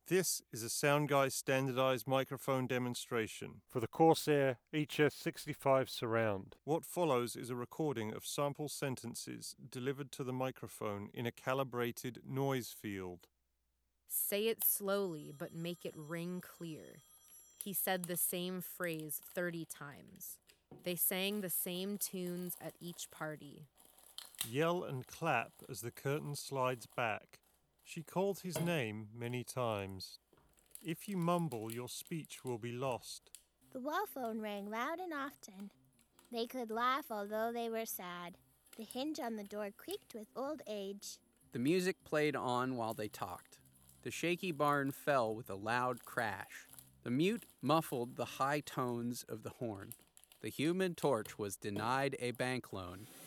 This is a Soundguy standardized microphone demonstration for the Corsair HS65 Surround. What follows is a recording of sample sentences delivered to the microphone in a calibrated noise field. Say it slowly, but make it ring clear. He said the same phrase 30 times. They sang the same tunes at each party. Yell and clap as the curtain slides back. She called his name many times. If you mumble, your speech will be lost. The wall phone rang loud and often. They could laugh although they were sad. The hinge on the door creaked with old age. The music played on while they talked. The shaky barn fell with a loud crash. The mute muffled the high tones of the horn. The Human Torch was denied a bank loan,